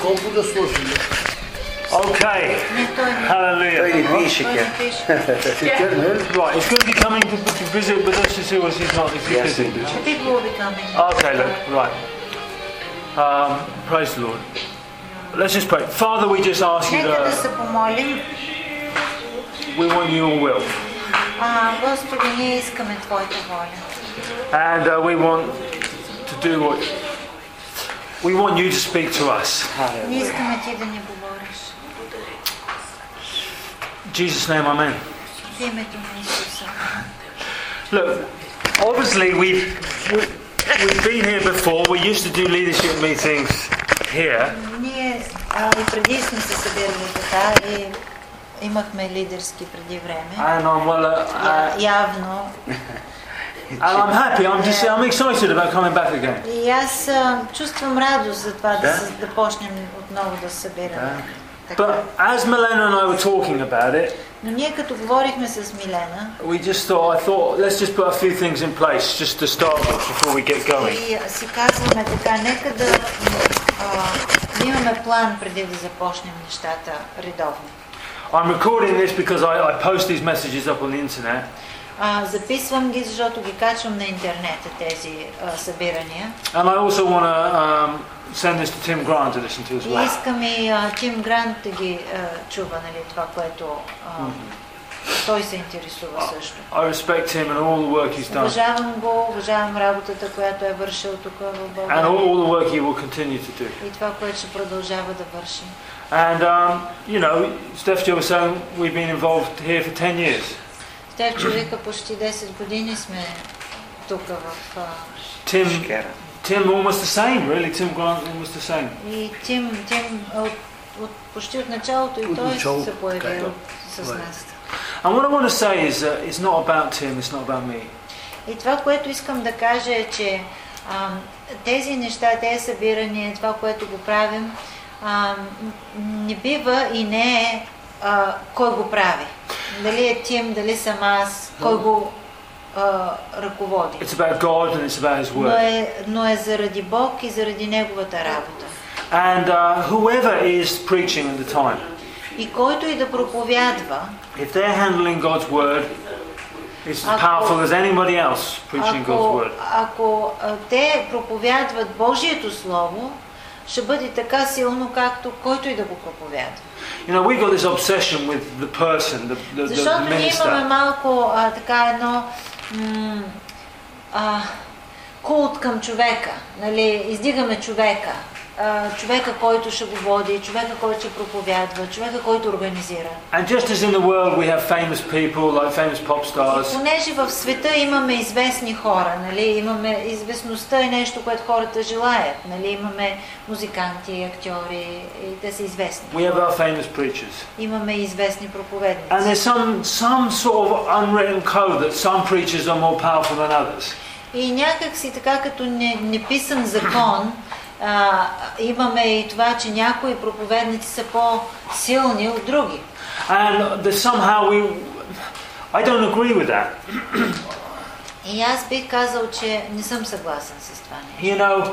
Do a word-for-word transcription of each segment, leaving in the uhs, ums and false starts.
колко да слушаме? Okay. Hallelujah. Той не пише. Right, he's going to be coming to, to visit with us to see what he's not if he's busy. People will be coming. Okay, look, right. Um, praise the Lord. Let's just pray. Father, we just ask you Нека да to, се помолим. we want your will. А, Господи, ние искаме Твоята воля. And uh, we want to do what, we want you to speak to us. Ние искаме Ти да ни говориш. In Jesus' name, amen. В името на Исуса. Look, obviously we've, we- we've been here before. We used to do leadership meetings here. Ние а, и преди сме се събирали така и имахме лидерски преди време. And I'm well, uh, Я, uh, явно. and I'm happy. I'm just, I'm excited about coming back again. И аз а, чувствам радост за това да, се, да почнем отново да се събираме. Така. But as Milena and I were talking about it, Но ние като говорихме с Милена, we just thought, I thought, let's just put a few things in place just to start with before we get going. и си казваме така, нека да а, имаме план преди да започнем нещата редовно. I'm recording this because I, I post these messages up on the internet. А, записвам ги, защото ги качвам на интернет тези а, събирания. And I also want to um, send this to Tim Grant to listen to as И well. искам и а, Тим Грант да ги а, чува, нали, това, което а, той се интересува също. I respect him and all the work he's done. Уважавам го, уважавам работата, която е вършил тук в And България. all, all the work he will continue to do. И това, което ще продължава да върши. And, um, you know, Steph Jill was saying we've been involved here for ten years. Те човека почти десет години сме тук в... а, Tim, Tim almost the same, really. Tim Grant almost the same. И Тим, Тим от, от, почти от началото и От той начало, се появи така. с нас. And what I want to say is that it's not about Tim, it's not about me. И това, което искам да кажа е, че а, тези неща, тези събирания, това, което го правим, а, не бива и не е а, кой го прави. Дали е Тим, дали съм аз, кой го а, ръководи. It's about God and it's about His Но Word. е, но е заради Бог и заради Неговата работа. And uh, whoever is preaching at the time, И който и да проповядва, if they're handling God's Word, it's as powerful as anybody else preaching God's ако, Word. ако а, те проповядват Божието Слово, ще бъде така силно, както който и да го проповядва. You know, we got this obsession with the person, the, the, the Защото ние имаме minister. малко а, така едно м, а, култ към човека, нали, издигаме човека, а, човека, който ще го води, човека, който ще проповядва, човека, който организира. And just as in the world we have famous people like famous pop stars, И понеже в света имаме известни хора, нали, имаме известността е нещо, което хората желаят, нали, имаме музиканти, актьори, и те са известни. we have our famous preachers. Имаме известни проповедници. And there's some some sort of unwritten code that some preachers are more powerful than others. И някак си така като не, неписан закон, а, имаме и това, че някои проповедници са по-силни от други. And there's somehow we, I don't agree with that. И аз бих казал, че не съм съгласен с това нещо. You know,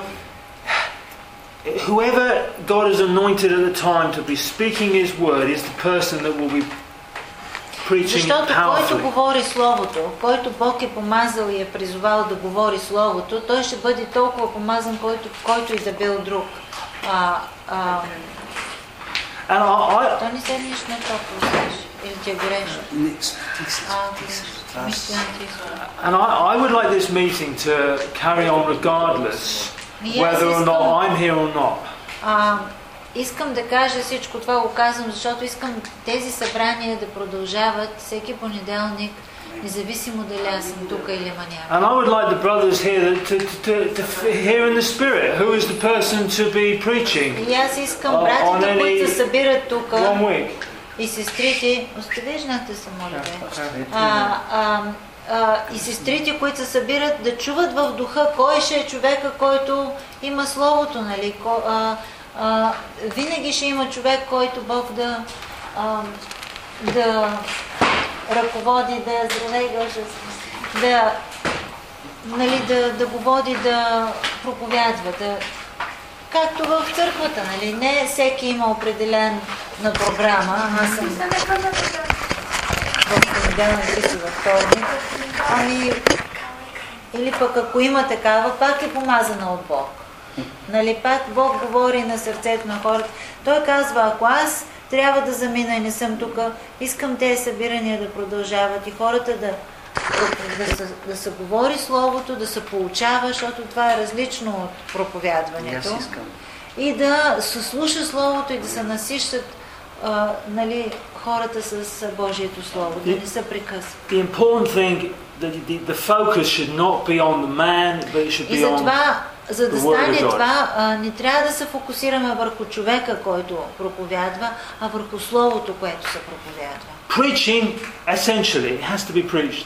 whoever God has anointed at the time to be speaking His word is the person that will be preaching Защото който powerfully. говори Словото, който Бог е помазал и е призовал да говори Словото, той ще бъде толкова помазан, който, който и да бил друг. А, а, And I, I, то не седнеш на топло, знаеш, или ти е горещо. А, горещо. Мисля, ти е. and I, I would like this meeting to carry on regardless Yes, whether or it's not good. I'm here or not. А, искам да кажа всичко това, го казвам, защото искам тези събрания да продължават всеки понеделник, независимо дали аз съм тук или ма няма. And I would like the brothers here to, to, to, to hear in the spirit who is the person to be preaching И аз искам on братите, any които се събират тук, one week. и сестрите, остави жената се, моля бе, а, а, а, и сестрите, които се събират, да чуват в духа кой ще е човека, който има Словото, нали? Ко, а, а, винаги ще има човек, който Бог да, а, да ръководи, да здравей, да, нали, да, да го води, да проповядва, да, както в църквата, нали? Не всеки има определена програма. Аз съм в понеделник и във вторник. Ами, или пък ако има такава, пак е помазана от Бог. Нали, пак Бог говори на сърцето на хората. Той казва, ако аз трябва да замина и не съм тук, искам тези събирания да продължават и хората да, да, да, да се говори Словото, да се получава, защото това е различно от проповядването. И да се слуша Словото и да се насищат а, нали, хората с Божието Слово, да не се прекъсват. The important thing, the, the, the focus should not be on the man, but it should be on за да стане това, а, не трябва да се фокусираме върху човека, който проповядва, а върху Словото, което се проповядва. Preaching, essentially, it has to be preached.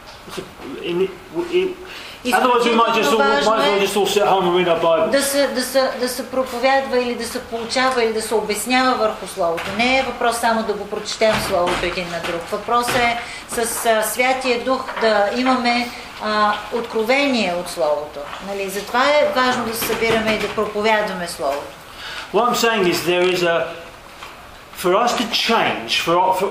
In, in, otherwise we might just all, might as well just all sit home and read our Bible. Да се, да, се, да се проповядва или да се получава или да се обяснява върху Словото. Не е въпрос само да го прочетем Словото един на друг. Въпросът е с а, Святия Дух да имаме а, откровение от Словото. Нали? Затова е важно да се събираме и да проповядваме Словото. What I'm saying is there is a, for us to change, for, for,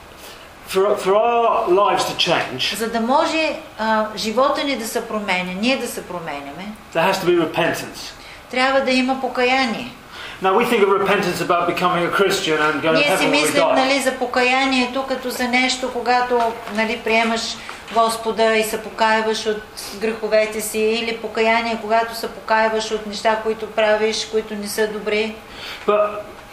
for, for our lives to change, за да може а, живота ни да се променя, ние да се променяме, there has to be repentance. Трябва да има покаяние. Now we think of repentance about becoming a Christian and going to Ние си heaven when we мислим, die. нали, за покаянието като за нещо, когато, нали, приемаш Господа и се покаяваш от греховете си, или покаяние, когато се покаяваш от неща, които правиш, които не са добри. But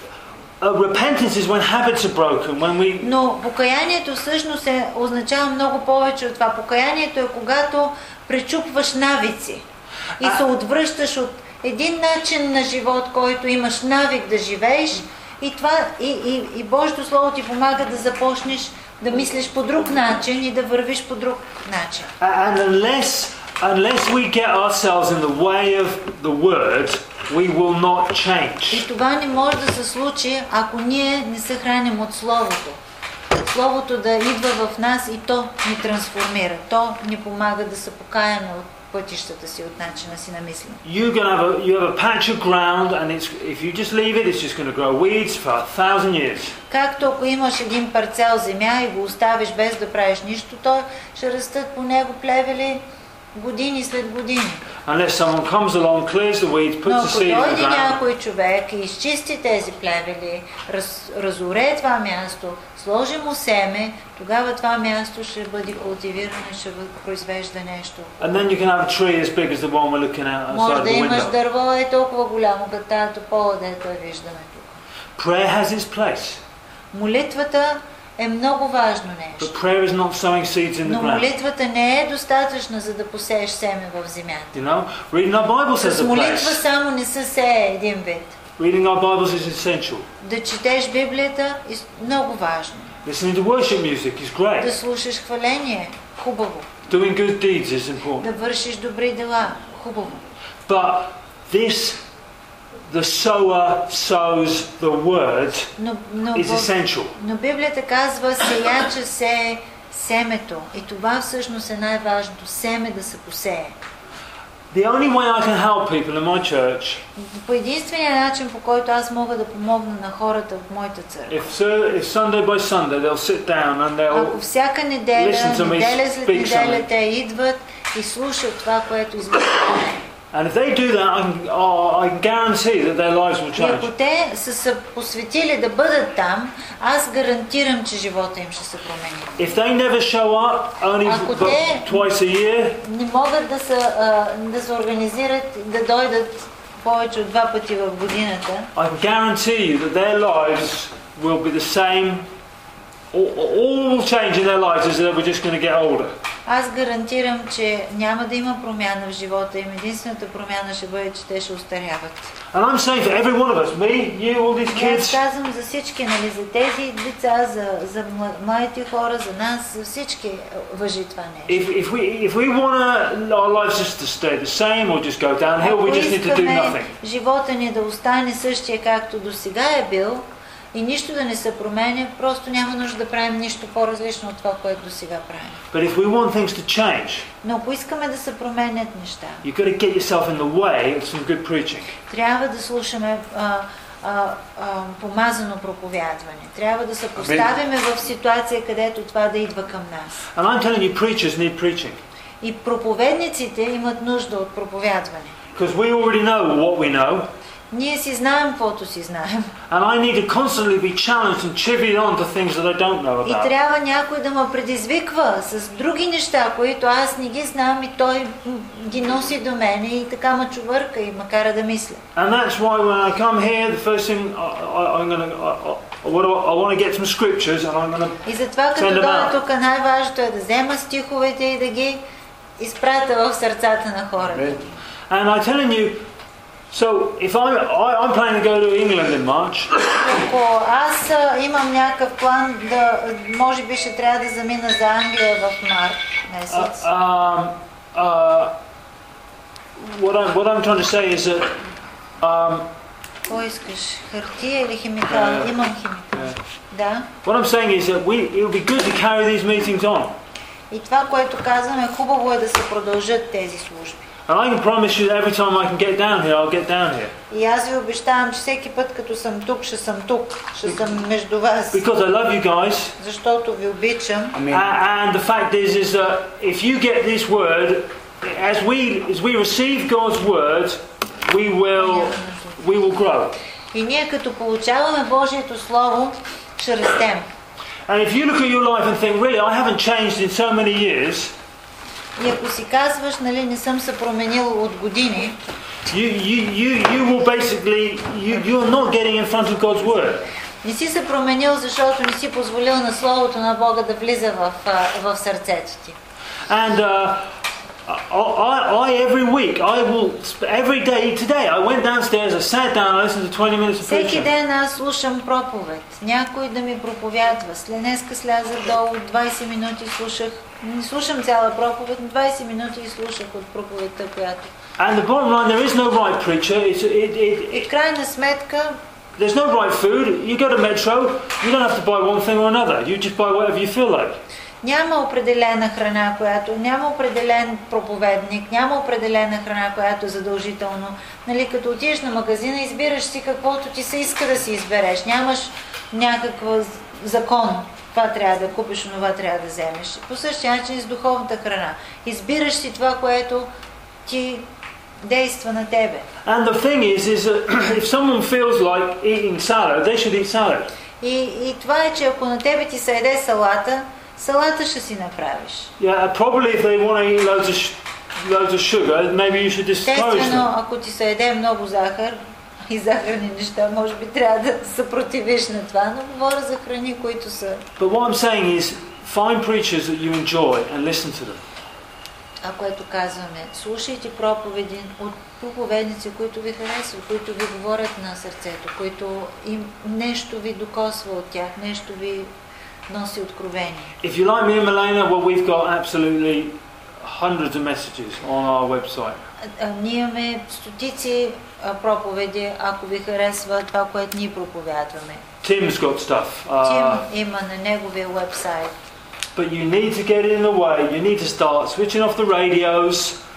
uh, repentance is when habits are broken, when we... Но покаянието всъщност е, означава много повече от това. Покаянието е когато пречупваш навици и а... се отвръщаш от един начин на живот, който имаш навик да живееш, и, това, и, и, и Божието Слово ти помага да започнеш да мислиш по друг начин и да вървиш по друг начин. And unless, unless we get ourselves in the way of the word, we will not change. И това не може да се случи, ако ние не се храним от Словото. Словото да идва в нас и то ни трансформира. То ни помага да се покаяме от пътищата си, от начина си на мислене. You can have a you have a patch of ground, and it's, if you just leave it, it's just going to grow weeds for a thousand years. Както ако имаш един парцел земя и го оставиш без да правиш нищо, то ще растат по него плевели години след години. Unless someone comes along, clears the weeds, puts the seed in the ground. Но ако дойде някой човек и изчисти тези плевели, раз, разоре това място, сложи му семе, тогава това място ще бъде култивирано и ще произвежда нещо. And then you can have a tree as big as the one we're looking at outside the window. Може да имаш дърво е толкова голямо, като тази топола, дето я виждаме тук. Prayer has its place. Молитвата е много важно нещо. But prayer is not sowing seeds in the Но ground. молитвата не е достатъчна, за да посееш семе в земята. You know, reading our Bible says С a молитва place. само не се сее един вид. Reading our Bibles is essential. Да четеш Библията е много важно. Listening to worship music is great. Да слушаш хваление, хубаво. Doing good deeds is important. Да вършиш добри дела, хубаво. But this, the sower sows the word, но, но, is essential. Но Библията казва, сеяча сее семето. И това всъщност е най-важното. Семе да се посее. The only way I can help people in my church, по единствения начин, по който аз мога да помогна на хората в моята църква, if, if Sunday by Sunday they'll sit down and they'll ако всяка неделя, неделя след неделя те идват и слушат това, което извършват. And if they do that, I can, oh, I can guarantee that their lives will change. И ако те са се посветили да бъдат там, аз гарантирам, че живота им ще се промени. If they never show up, only twice a year, не могат да се, да се организират, да дойдат повече от два пъти в годината, I can guarantee you that their lives will be the same. All, all will change in their lives is that we're just going to get older. Аз гарантирам, че няма да има промяна в живота им. Единствената промяна ще бъде, че те ще остаряват. And I'm saying for every one of us, me, you, all these kids. Аз казвам за всички, нали, за тези деца, за, за младите хора, за нас, за всички важи това нещо. If, if we if we want our lives just to stay the same or just go downhill, we just need to do nothing. Живота ни да остане същия, както до сега е бил, и нищо да не се променя, просто няма нужда да правим нищо по-различно от това, което до сега правим. But if we want things to change, но ако искаме да се променят неща, you've got to get yourself in the way of some good preaching. Трябва да слушаме а, а, а, помазано проповядване. Трябва да се поставиме в ситуация, където това да идва към нас. And I'm telling you, preachers need preaching. И проповедниците имат нужда от проповядване. Because we already know what we know. Ние си знаем каквото си знаем. And I need to constantly be challenged and trivied on to things that I don't know about. И трябва някой да ме предизвиква с други неща, които аз не ги знам, и той ги носи до мене и така ме чувърка и ме кара да мисля. And that's why when I come here, the first thing I, I, I'm going to I want to get some scriptures and I'm going to. И затова като дойда тук, най-важното е да взема стиховете и да ги изпратя в сърцата на хората. And I'm telling you, so if I'm I, I'm planning to go to England in March. Ако аз имам някакъв план да, може би ще трябва да замина за Англия в март месец. Uh, um, uh, what I'm what I'm trying to say is that um, Какво искаш? Хартия или химикал? Uh, Имам химикал. Uh, да. What I'm saying is that we it would be good to carry these meetings on. И това, което казваме, хубаво е да се продължат тези служби. And I can promise you that every time I can get down here, I'll get down here. И аз ви обещавам, че всеки път като съм тук, ще съм тук, ще съм между вас. Because I love you guys. Защото ви обичам. And the fact is, is that if you get this word, as we as we receive God's word, we will we will grow. И ние като получаваме Божието слово, ще растем. And if you look at your life and think, really, I haven't changed in so many years. И ако си казваш, нали, не съм се променил от години, you you you you will basically you you're not getting in front of God's word. Не си се променил, защото не си позволил на словото на Бога да влиза в в сърцето ти. And uh, I, I every week I will every day today I went downstairs, I sat down, I listened to twenty minutes of preaching. Всеки ден аз слушам проповед. Някой да ми проповядва. След днеска слязах долу, двайсет минути слушах. Не слушам цяла проповед, двайсет минути и слушах от проповедта, която. And the bottom line, there is no right preacher. It's it it. И в крайна сметка, there's no right food. You go to Metro, you don't have to buy one thing or another. You just buy whatever you feel like. Няма определена храна, която няма определен проповедник, няма определена храна, която е задължително. Нали, като отидеш на магазина, избираш си каквото ти се иска да си избереш. Нямаш някакъв закон. Това трябва да купиш, онова трябва да вземеш. По същия начин и с духовната храна. Избираш си това, което ти действа на тебе. And the thing is, is that if someone feels like eating salad, they should eat salad. И, и това е, че ако на тебе ти се яде салата, салата ще си направиш. Yeah, probably if they want to eat loads of loads of sugar, maybe you should discourage them. Естествено, ако ти се яде много захар и захарни неща, може би трябва да се противиш на това, но говоря за храни, които са. But what I'm saying is, find preachers that you enjoy and listen to them. А което казваме, слушайте проповеди от проповедници, които ви харесват, които ви говорят на сърцето, които им нещо ви докосва от тях, нещо ви носи откровение. If you like me and Milena, well, we've got absolutely hundreds of messages on our website. А, ние имаме стотици проповеди, ако ви харесва това, което ние проповядваме. Tim's got stuff. Uh, Тим има на неговия вебсайт. But you need to get in the way. You need to start switching off the radios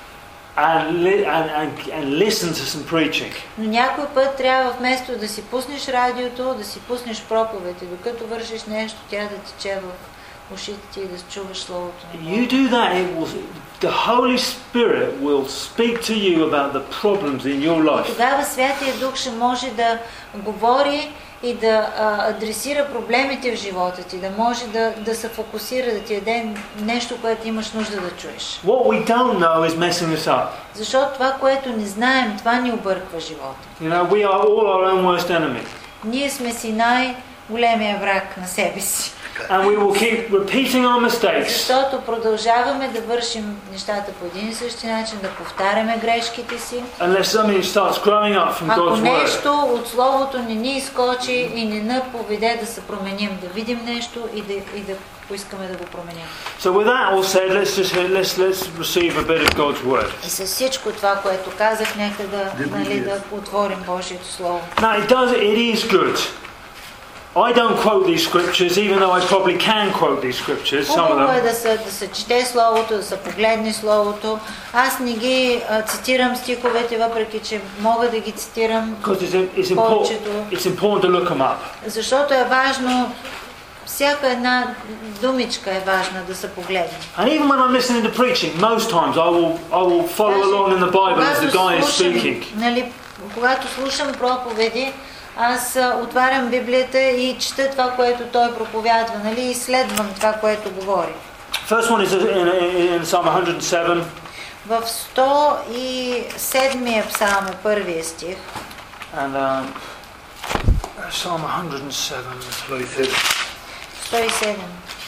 and li- and, and and listen to some preaching. Но някой път трябва вместо да си пуснеш радиото, да си пуснеш проповед и докато вършиш нещо, тя да тече в ушите ти и да чуваш словото на Бога. You do that, it will, the Holy Spirit will speak to you about the problems in your life. И тогава Святия Дух ще може да говори и да а, адресира проблемите в живота ти, да може да, да се фокусира, да ти даде нещо, което имаш нужда да чуеш. What we don't know is messing us up. Защото това, което не знаем, това ни обърква живота. You know, we are all our own worst enemy. Ние сме си най-големия враг на себе си. And we will keep repeating our mistakes. Защото продължаваме да вършим нещата по един и същи начин, да повтаряме грешките си. Unless something starts growing up from God's word. Ако нещо от Словото не ни изкочи и не ни поведе да се променим, да видим нещо и да, и да поискаме да го променим. So with that all said, let's just let's let's receive a bit of God's word. И с всичко това, което казах, нека да, нали, да отворим Божието Слово. Now it does it is good. I don't quote these scriptures, even though I probably can quote these scriptures, some of Хубаво е them. да се, да се чете Словото, да се погледне Словото. Аз не ги а, цитирам стиховете, въпреки че мога да ги цитирам Because it's, it's, повечето. important, it's important to look them up. Защото е важно, всяка една думичка е важна да се погледне. And even when I'm listening to preaching, most times I will, I will follow along in the Bible as the guy is speaking. Нали, когато слушам проповеди, аз отварям Библията и чета това, което той проповядва, нали, и следвам това, което говори. First one is in, in, in Psalm one oh seven. В сто и седмия псалм е първия стих. And um, Psalm one oh seven, let's look at it. сто и седем.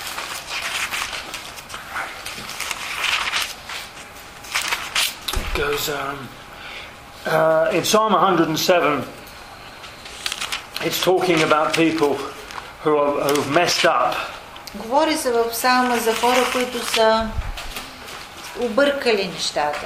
It goes um, uh, in Psalm one oh seven. It's talking about people who are who've messed up. Говори се в псалма за хора, които са объркали нещата.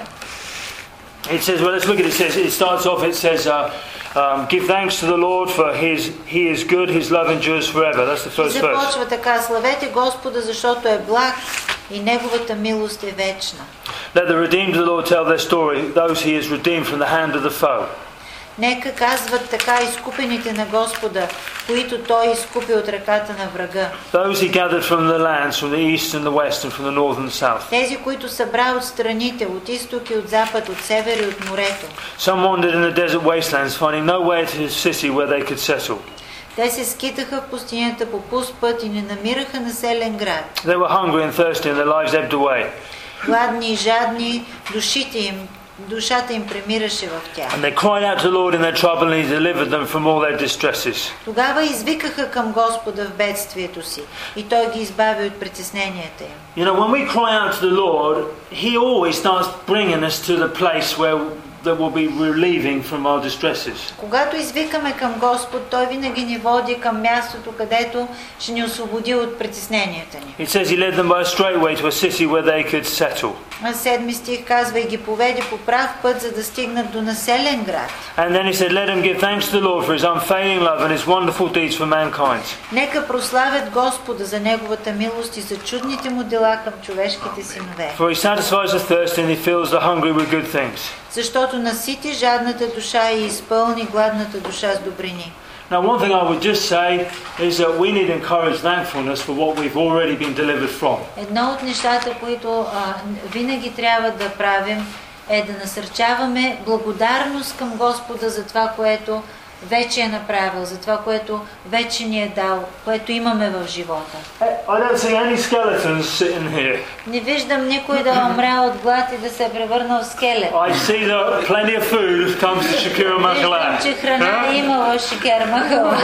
It says, well, let's look at it. It says, it starts off. It says, uh, um, "Give thanks to the Lord, for His He is good. His love endures forever." That's the first verse. Започва така: славете Господа, защото е благ и неговата милост е вечна. Let the redeemed of the Lord tell their story, those He has redeemed from the hand of the foe. Нека казват така изкупените на Господа, които Той изкупи от ръката на врага. Those He gathered from the lands, from the east and the west, and from the north and the south. Тези, които събра от страните, от изток и от запад, от север и от морето. Some wandered in the desert wastelands, finding no way to the city where they could settle. Те се скитаха в пустинята по пуст път и не намираха населен град. They were hungry and thirsty, and their lives ebbed away. Гладни и жадни, душите им, душата им премираше в тях. And they cried out to the Lord in their trouble, and He delivered them from all their distresses. Тогава извикаха към Господа в бедствието си и Той ги избави от притесненията им. You know, when we cry out to the Lord, He always starts bringing us to the place where that will be relieving from our distresses. Когато извикаме към Господ, Той винаги ни води към мястото, където ще ни освободи от притесненията ни. It says He led them by a straight way to a city where they could settle. А седми стих казва: и ги поведе по прав път, за да стигнат до населен град. And then He said, "Let them give thanks to the Lord for His unfailing love and His wonderful deeds for mankind." Нека прославят Господа за Неговата милост и за чудните му дела към човешките синове. For He satisfies the thirsty and He fills the hungry with good things. Защото насити жадната душа и изпълни гладната душа с добрини. Now, one thing I would just say is that we need encouraged thankfulness for what we've already been delivered from. Едно от нещата, които а, винаги трябва да правим, е да насърчаваме благодарност към Господа за това, което вече е направил, за това, което вече ни е дал, което имаме в живота. I don't see any skeletons sitting here. Не виждам никой да умря от глад и да се е превърнал в скелет. I see that plenty of food comes to Shakira Виждам, Magala. че храна има в Шикер Махала.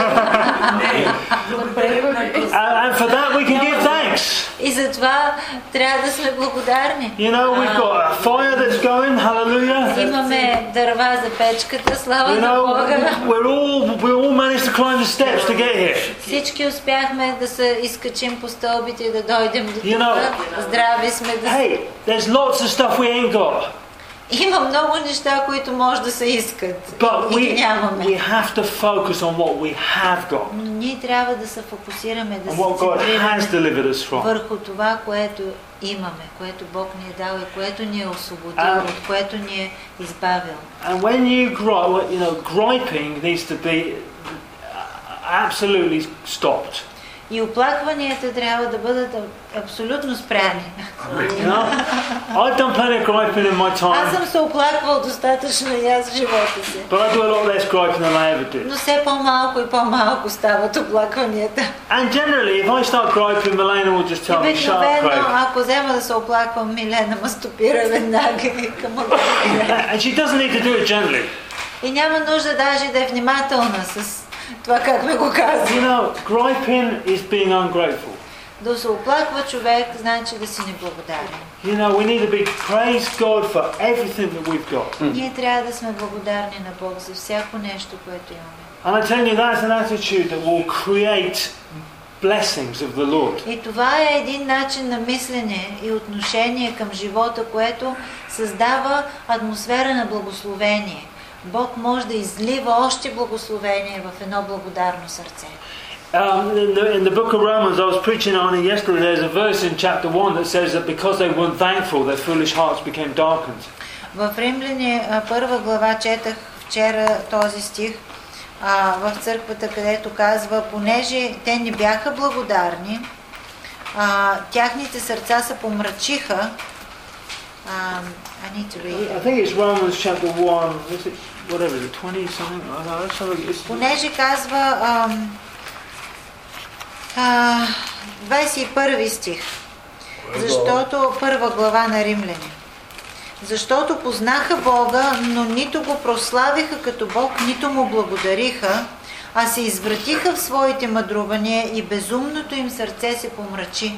And, and for that we can give thanks. И затова трябва да сме благодарни. You know, we've got a fire that's going, hallelujah. Имаме дърва за печката, слава You на know, Бога. we're all, we all managed to climb the steps to get here. Всички успяхме да се изкачим по стълбите и да дойдем до You know, тук. Здрави сме да Hey, there's lots of stuff we ain't got. Има много неща, които може да се искат. But И ги we, нямаме. we have to focus on what we have got. Но ние трябва да се фокусираме, да And се what God has центрираме delivered us from. върху това, което имаме, което Бог ни е дал и което ни е освободил, Um, от което ни е избавил. And when you gripe, you know, griping needs to be absolutely stopped. И оплакванията трябва да бъдат абсолютно спряни. You know, I've done plenty of griping in my Аз time, съм се оплаквал достатъчно и аз в живота си. but I do a lot less griping than I ever did. Но все по-малко и по-малко стават оплакванията. And generally, if I start griping, Milena will just tell me, "Shut up, Обикновено, Craig." ако взема да се оплаквам, Милена ме стопира веднага и към And she doesn't need to do it gently. И няма нужда даже да е внимателна с това как ме го казва. You know, griping is being ungrateful. Да се оплаква човек, значи да си неблагодарен. You know, we need to be praise God for everything that we've got. Ние трябва да сме благодарни на Бог за всяко нещо, което имаме. And I tell you, that's an attitude that will create blessings of the Lord. И това е един начин на мислене и отношение към живота, което създава атмосфера на благословение. Бог може да излива още благословение в едно благодарно сърце. Um, in, the, in the book of Romans, I was preaching on it yesterday. There's a verse in chapter one that says that because they weren't thankful, their foolish hearts became darkened. В Римляни първа глава четах вчера този стих а, в църквата, където казва, понеже те не бяха благодарни, а, тяхните сърца се помрачиха. Um, I need to read it. I think it's Romans chapter one. Is it whatever? Is it twenty something? I don't know. Понеже казва um, uh, двадесет и първи стих. Защото първа глава на Римляни. Защото познаха Бога, но нито го прославиха като Бог, нито му благодариха, а се извратиха в своите мъдрувания и безумното им сърце се помрачи.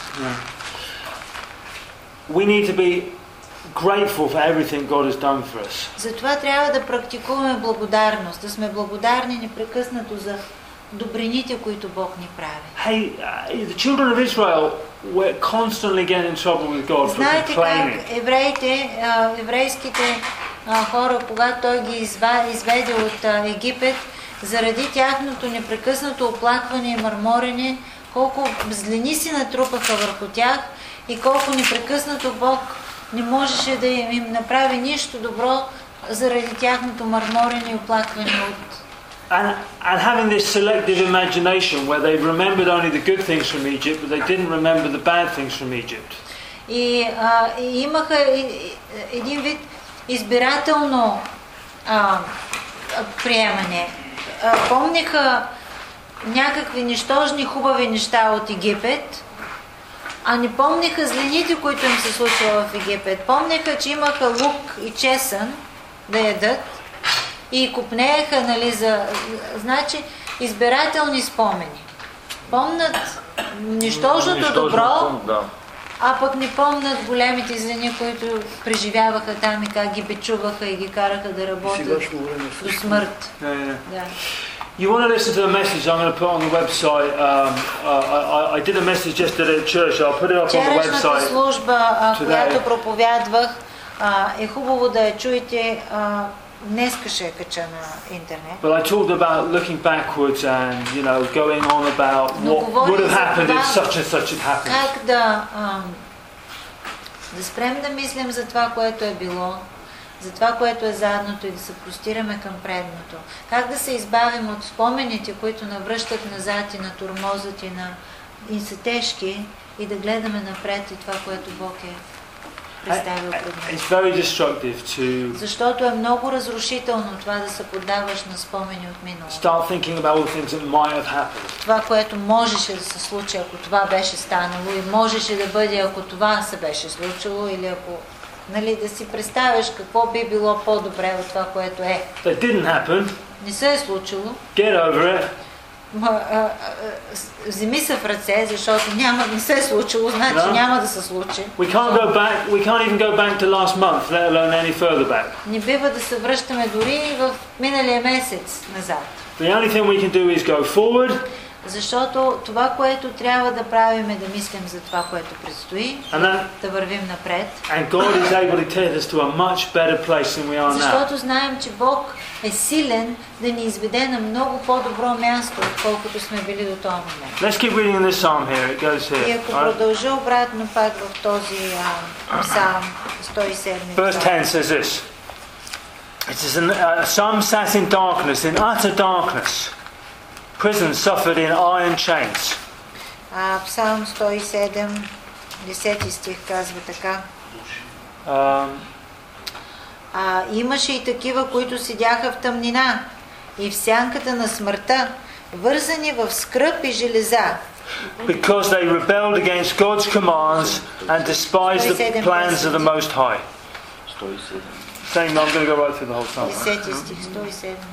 We need to be grateful for everything God has done for us. Затова трябва да практикуваме благодарност, да сме благодарни непрекъснато за добрините, които Бог ни прави. Hey, uh, the children of Israel were constantly getting in trouble with God for complaining. Знаете как евреите, еврейските хора, когато Той ги изведе от Египет, заради тяхното непрекъснато оплакване и мърморене, колко злини си натрупаха върху тях и колко непрекъснато Бог не можеше да им направи нищо добро заради тяхното мърморене и оплакване от And, and having this selective imagination where they remembered only the good things from Egypt, but they didn't remember the bad things from Egypt. И, а, и имаха един вид избирателно а, приемане. А, помниха някакви нищожни хубави неща от Египет, а не помниха злените, които им се случва в Египет. Помниха, че имаха лук и чесън да ядат и купнееха, нали, за... Значи, избирателни спомени. Помнат нищожното добро, а пък не помнат големите злини, които преживяваха там и как ги бичуваха и ги караха да работят до смърт. Yeah, yeah. Да. You want to listen to the message I'm going to put on the website. Um, uh, I, I did a message yesterday at church. I'll put it up on the website. Вчерашната служба, която проповядвах, е хубаво да я чуете. Днеска ще я кача на интернет. But I talked about looking backwards and, you know, going on about what would have happened if such and such had happened. Как да да спрем да мислим за това, което е било, за това, което е задното и да се простираме към предното. Как да се избавим от спомените, които навръщат назад и на тормозът и на и са тежки, и да гледаме напред и това, което Бог е представил пред нас. It's very destructive to Защото е много разрушително това да се поддаваш на спомени от миналото. Start thinking about all the things that might have happened. Това, което можеше да се случи, ако това беше станало, и можеше да бъде, ако това се беше случило, или ако, нали, да си представяш какво би било по-добре от това, което е. That didn't happen. Не се е случило. Get over it. Вземи се в ръце, защото няма, не се е случило, значи no. няма да се случи. We can't go back. We can't even go back to last month, let alone any further back. Не бива да се връщаме дори и в миналия месец назад. The only thing we can do is go forward. Защото това, което трябва да правим, е да мислим за това, което предстои, that, да вървим напред. And God is able to take us to a much better place than we are now. Защото знаем, че Бог е силен да ни изведе на много по-добро място, отколкото сме били до този момент. Let's keep reading this psalm here. It goes here. И ако продължа обратно пак в този псалм сто и седми. Verse ten says this. It is a psalm sat in darkness, in utter darkness. Prison suffered in iron chains. А Псалм сто и седем, десети стих казва така. Um, а, имаше и такива, които седяха в тъмнина и в сянката на смъртта, вързани в скръб и железа. Because they rebelled against God's commands and despised the plans of the Most High. Saying, I'm going to go right through the whole psalm. десети стих, сто и седем.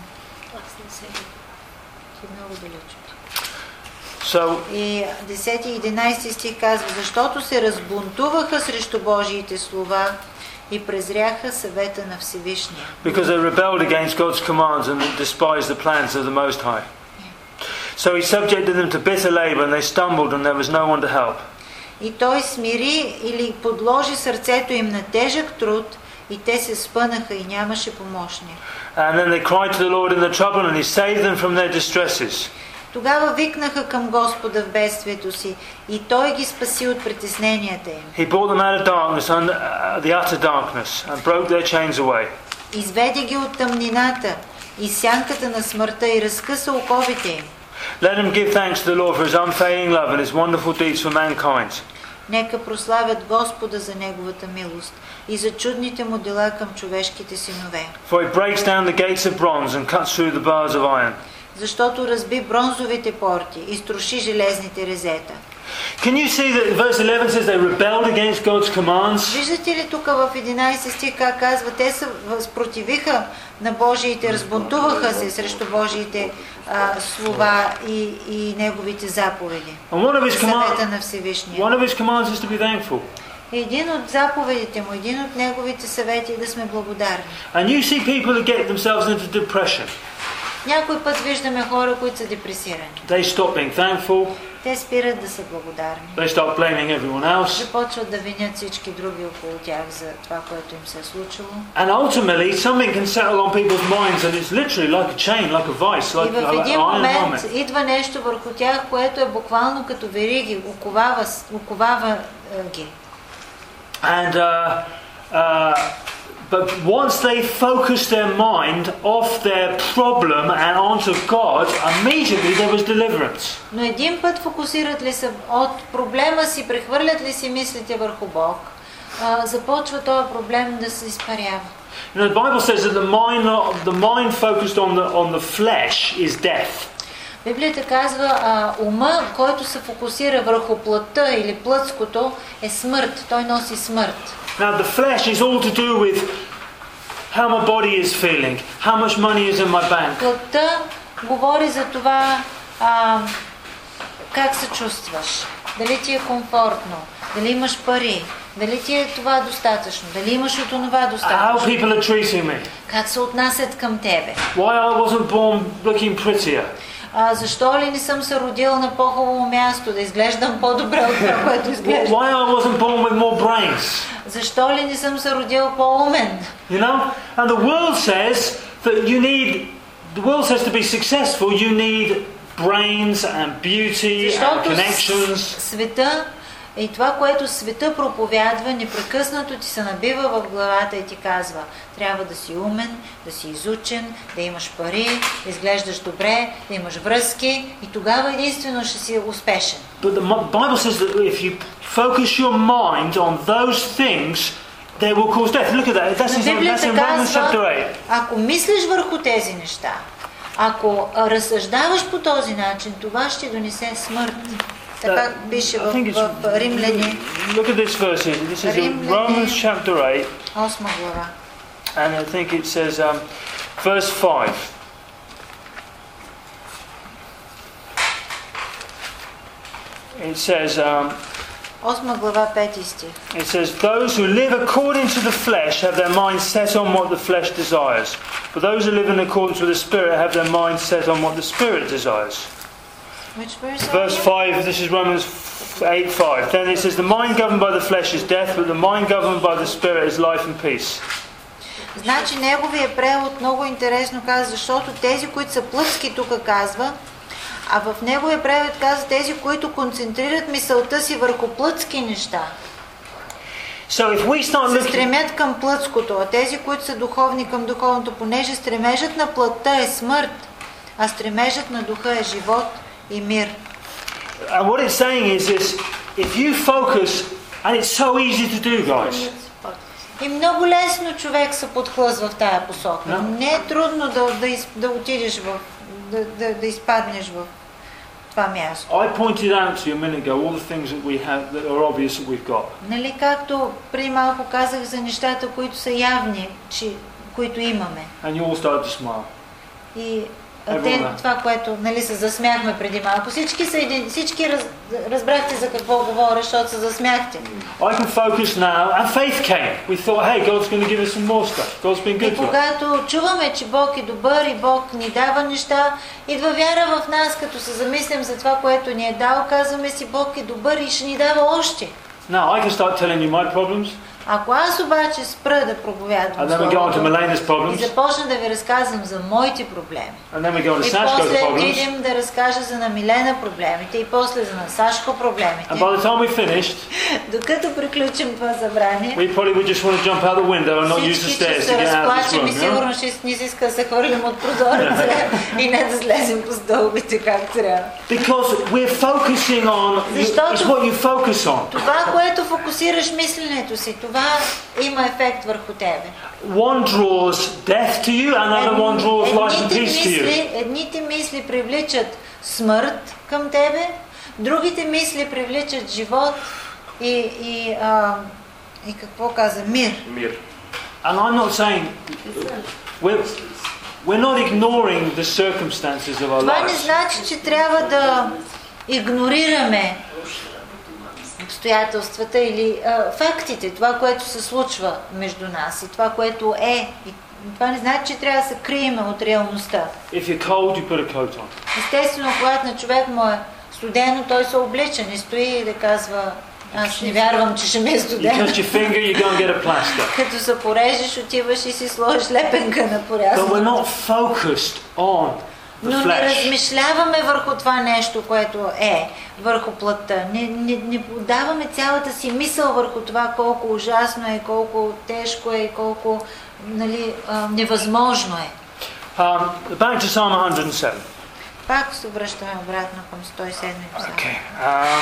So, и десети и единайсети стих казва, защото се разбунтуваха срещу Божиите слова и презряха съвета на Всевишния. Because they rebelled against God's commands and despised the plans of the Most High. So he subjected them to bitter labor and they stumbled and there was no one to help. И той смири или подложи сърцето им на тежък труд и те се спънаха и нямаше помощник. And then they cried to the Lord in the trouble and he saved them from their distresses. Тогава викнаха към Господа в бедствието си и Той ги спаси от притесненията им. He brought them out of darkness and uh, the utter darkness and broke their chains away. Изведе ги от тъмнината и сянката на смъртта и разкъса оковите им. Let them give thanks to the Lord for his unfailing love and his wonderful deeds for mankind. Нека прославят Господа за Неговата милост и за чудните му дела към човешките синове. For he breaks down the gates of bronze and cuts through the bars of iron. Защото разби бронзовите порти и струши железните резета. Can you see that verse eleven says they rebelled against God's commands? Виждате ли тук в единайсети стих как казва, те се възпротивиха на Божиите, разбунтуваха се срещу Божиите а, слова и, и Неговите заповеди. Съвета на Всевишния. One of his commands is to be thankful. Един от заповедите му, един от Неговите съвети е да сме благодарни. And you see people that get themselves into depression. Някой път виждаме хора, които са депресирани. They stop being thankful. Те спират да са благодарни. They start blaming everyone else. Започват да винят всички други около тях за това, което им се е случило. And ultimately something can settle on people's minds and it's literally like a chain, like a vice, like И в един момент идва нещо върху тях, което е буквално като вериги, оковава, оковава ги. And uh, uh, but once they focus their mind off their problem and onto God, immediately there was deliverance. Но един път фокусират ли се от проблема си, прехвърлят ли си мислите върху Бог, започва този проблем да се изпарява. You know, the Bible says that the mind, the mind focused on the on the flesh is death. Библията казва, а, ума, който се фокусира върху плътта или плътското, е смърт. Той носи смърт. Now the flesh is all to do with how my body is feeling, how much money is in my bank. Плътта говори за това а, как се чувстваш, дали ти е комфортно, дали имаш пари, дали ти е това достатъчно, дали имаш от това достатъчно. How people are treating me. Как се отнасят към тебе. Why I wasn't born looking prettier. А, защо ли не съм се родил на по-хубаво място, да изглеждам по-добре от това, което изглеждам? Why I wasn't born with more brains? Защо ли не съм се родил по-умен? You know, and the world says that you need. The world says to be successful, you need brains and beauty and connections. Света и това, което света проповядва, непрекъснато ти се набива в главата и ти казва: трябва да си умен, да си изучен, да имаш пари, да изглеждаш добре, да имаш връзки и тогава единствено ще си успешен. But the Bible says that if you focus your mind on those things, they will cause death. Look at that. That's in, that's in Romans chapter eight. Ако мислиш върху тези неща, ако разсъждаваш по този начин, това ще донесе смърт. Така пише в Римляни. Look at this verse here. This is in Romans chapter eight. Осма глава. And I think it says um, verse five. It says um, Осма глава, пети стих. It says, those who live according to the flesh have their minds set on what the flesh desires. But those who live in accordance with the Spirit have their minds set on what the Spirit desires. Which verse? Verse five, this is Romans eight five. Then it says, the mind governed by the flesh is death, but the mind governed by the Spirit is life and peace. Значи неговия превод много интересно казва, защото тези, които са плътски, тук казва, а в неговия превод казва тези, които концентрират мисълта си върху плътски неща. So if we start looking... се стремят към плътското, а тези, които са духовни към духовното, понеже стремежът на плътта е смърт, а стремежът на духа е живот и мир. And what it's saying is this, if you focus, and it's so easy to do, guys. И много лесно човек се подхлъзва в тая посока. No. Не е трудно да, да, из, да отидеш в, да, да, да изпаднеш в това място. I pointed out to you a minute ago all the things that we have that are obvious that we've got. Нали, както преди малко казах за нещата, които са явни, че, които имаме. And you all started to smile. И те, това, което нали, се засмяхме преди малко. Всички, са един, всички раз, разбрахте за какво говоря, защото се засмяхте. I can focus now, and faith came. We thought, hey, God's going to give us some more stuff. God's been good to us. И когато чуваме, че Бог е добър и Бог ни дава неща, идва вяра в нас, като се замислим за това, което ни е дал, казваме си, Бог е добър и ще ни дава още. Now I can start telling you my problems. Ако аз обаче спра да проповядвам Словото и започна да ви разказвам за моите проблеми, и после отидем да разкажа за на Милена проблемите, и после за на Сашко проблемите, finished, докато приключим това събрание, всички ще се разплачем и сигурно ще ни се иска да се хвърлим от прозореца и не да слезем по стълбите как трябва. Защото това, което фокусираш мисленето си, това има ефект върху тебе. One draws death to you, another one draws life and peace to you. Едните мисли привличат смърт към тебе, другите мисли привличат живот и, и, а, и какво каза? Мир. Мир. And I'm not saying we're, we're not ignoring the circumstances of our lives. Това не значи, че трябва да игнорираме обстоятелствата или а, фактите, това, което се случва между нас и това, което е. И това не значи, че трябва да се крием от реалността. If you're cold, you put a coat on. Естествено, когато на човек му е студено, той се облича, не стои и да казва: аз не вярвам, че ще ме е студено. Finger, you go and get a plaster. Като се порежеш, отиваш и си сложиш лепенка на порязането. But we're not focused on Но не размишляваме върху това нещо, което е, върху плътта. Не, не, не подаваме цялата си мисъл върху това колко ужасно е, колко тежко е и колко, нали, а, невъзможно е. Um, back to Psalm one hundred seven. Пак се връщаме обратно към сто и седми псалм. Okay. Um,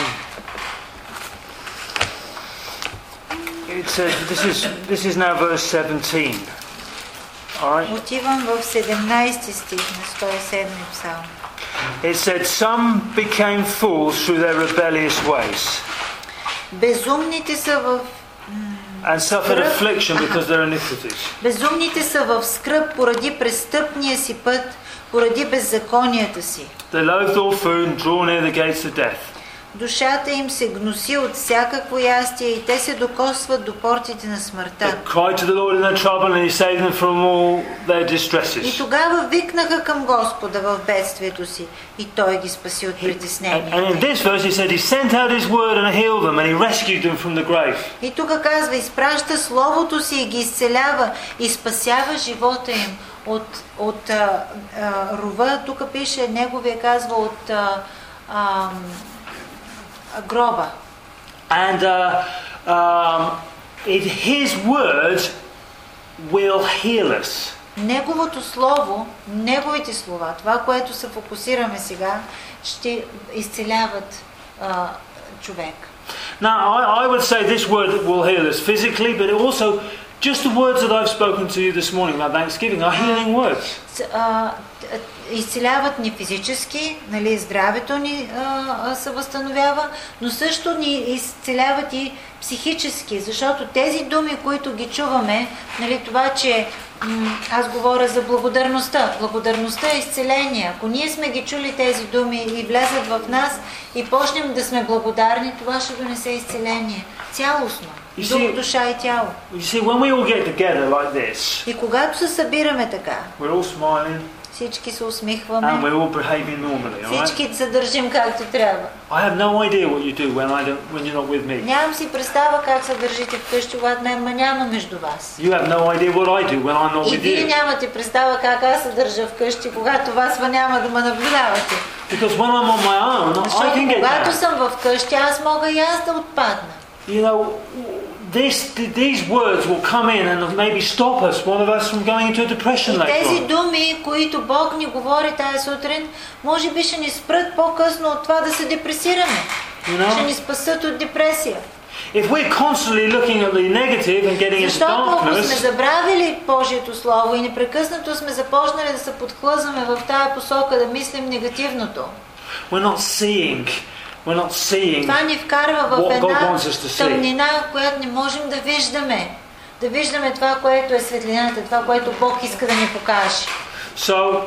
it says, this is this is now verse seventeen. Right. Отивам в седемнайсети стих на сто и седми псалм. It said, some became fools through their rebellious ways. Безумните са в and suffered affliction because of their iniquities. Безумните са в скръб поради престъпния си път, поради беззаконията си. They loathed all food and draw near the gates of death. Душата им се гноси от всякакво ястие и те се докосват до портите на смъртта. They cried to the Lord in their trouble and He saved them from all their distresses. И тогава викнаха към Господа в бедствието си и Той ги спаси от притесненията. And in this verse He said He sent out His word and healed them and He rescued them from the grave. И тук казва, изпраща Словото си и ги изцелява и спасява живота им от, от а, а, рова. Тук пише, неговия казва от а, а, гроба. And uh, um, it, His word will heal us. Неговото слово, неговите слова, това, което се фокусираме сега, ще изцеляват а, човек. Now, I, I would say this word will heal us physically, but it also, just the words that I've spoken to you this morning about Thanksgiving are healing words. Uh, изцеляват ни физически, нали, здравето ни а, се възстановява, но също ни изцеляват и психически, защото тези думи, които ги чуваме, нали, това, че м- аз говоря за благодарността. Благодарността е изцеление. Ако ние сме ги чули тези думи и влезат в нас и почнем да сме благодарни, това ще донесе изцеление. Цялостно. Дух, душа и тяло. You see, when we all get together like this, и когато се събираме така, we're all smiling, всички се усмихваме, and we're all behaving normally, all right? всички се държим както трябва. I have no idea what you do when I don't, when you're not with me. Нямам си представа как се държите вкъщи, когато ме няма между вас. You have no idea what I do when I'm not with you. И вие нямате представа как аз се държа вкъщи, когато вас няма да ме наблюдавате. Because when I'm on my own, I can get down. Когато съм вкъщи, аз мога и аз да отпадна. You know, this, these words will come in and maybe stop us, one of us, from going into a depression later on. Тези думи, които Бог ни говори тази сутрин, може би ще ни спрат по-късно от това да се депресираме. You know? Ще ни спасат от депресия. If we're constantly looking at the negative and getting into darkness, защото ако сме забравили Божието Слово и непрекъснато сме започнали да се подхлъзваме в тая посока, да мислим негативното, we're not seeing We're not seeing това ни вкарва в една тъмнина, която не можем да виждаме. Да виждаме това, което е светлината, това, което Бог иска да ни покаже. So,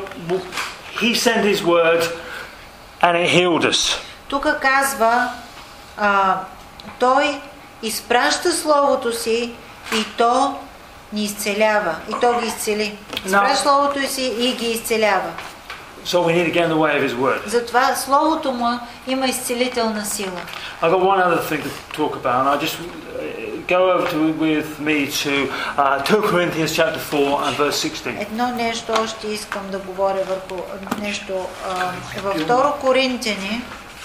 He sent His word and it healed us. Тук казва, а, Той изпраща Словото си и то ни изцелява. И то ги изцели. Изпраща Словото си и ги изцелява. So we need to get in the way of His word. Затова Словото му има изцелителна сила. I've got one other thing to talk about, and I just go over to, with me to uh, two Corinthians chapter four and verse sixteen. Едно нещо още искам да говоря върху нещо uh, във второ Коринтияни.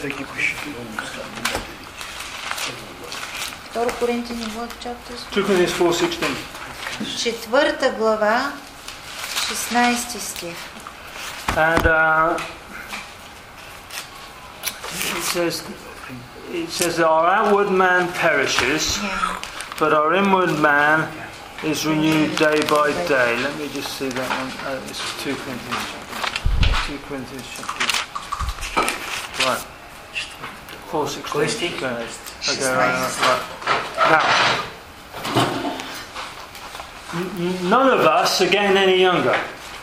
Второ Коринтияни, what chapter? two Corinthians four sixteen. Четвърта глава, шестнайсети стих. And uh, it says, it says that our outward man perishes, Yeah. but our inward man is renewed day by day. Let me just see that one. Uh, it's two Corinthians chapter. two Corinthians chapter. Right. four sixteen. Okay. Okay, right, right, right. Now, n- none of us are getting any younger.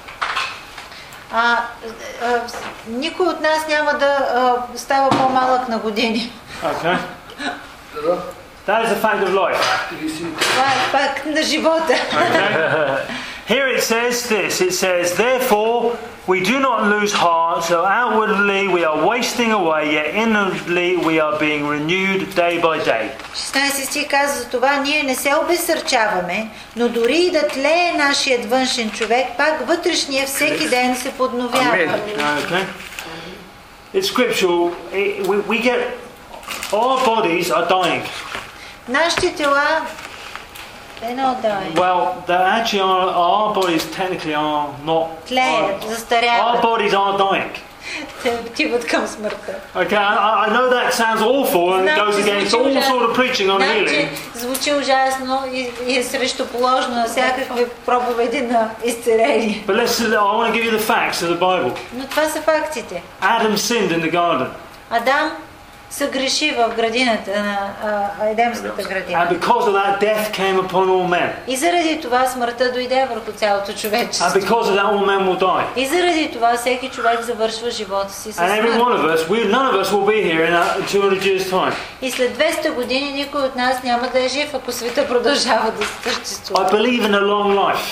А, а, никой от нас няма да а, става по-малък на години. Okay. That is a fact of life. Това е факт на живота. Okay. Here it says this. It says, therefore, we do not lose heart, so outwardly we are wasting away, yet inwardly we are being renewed day by day. шестнайсети стих казва за това, ние не се обезсърчаваме, но дори и да тлее нашият външен човек, пак вътрешния всеки ден се подновява. Okay. It's scriptural. It, we, we get, our bodies are dying. Нашите тела, they're not dying. Well, they actually are, our bodies technically are not. Тлеят, Our застаряват, bodies are dying. те отиват към смъртта. Okay, I, I know that sounds awful and it goes against all sort of preaching on Знам, healing. че звучи ужасно и, и е срещу положено на всякакви проповеди на изцеление. But let's, I want to give you the facts of the Bible. Но това са фактите. Adam sinned in the garden. Адам съгреши в градината на а, Едемската And градина. because of that, death came upon all men. И заради това смъртта дойде върху цялото And човечество. because of that, all men will die. И заради това всеки човек завършва живота си с And every смърт. one of us, we, none of us will be here in uh, two hundred years' time. И след двеста години никой от нас няма да е жив, ако света продължава да I съществува. believe in a long life.